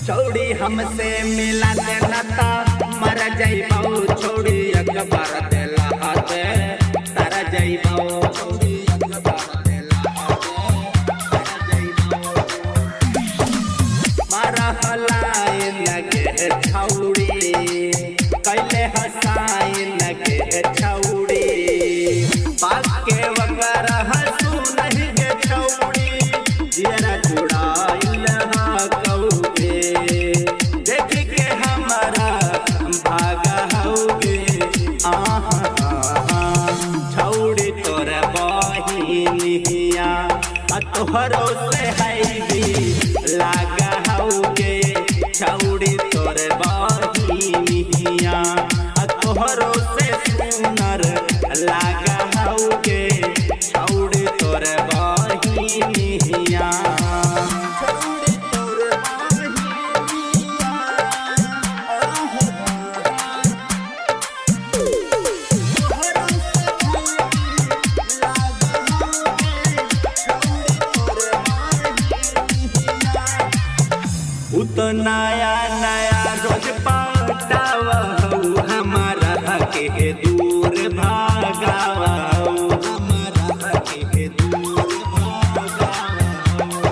छोड़ी हमसे मिला दे नता मर जाइबो छोड़ी अकबर देला हाथे तर जाइबो छोड़ी अकबर देला हाथे तर जाइबो मारा हलाए लगे छौड़ी कैले हसाए लगे छौड़ी बात के वकर हंसू नहीं गे छौड़ी जियरा जुड़ाइल छौड़ी तोर बहिनिया तोहरो से हैवी लागा हौगे छौड़ी तोर बहिनिया तोहरो से सुनर लागा हौगे छौड़ी तोर बहिनिया नया नया रोज पटावा हमारा के दूर भागावा हमारा के दूर भागावा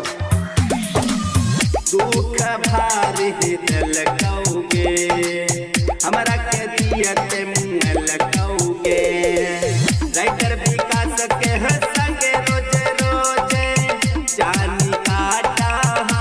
दुख भारी दिल कौगे हमारा के दियते मुँह लगौगे राइटर विकास के संगे रोज रोज जानी काटा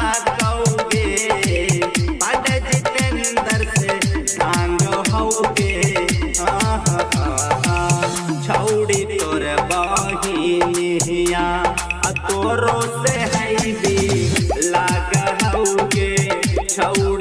छौड़ी तोर बहिनिया तोरो से हैवी लागा हौगे छौड़ी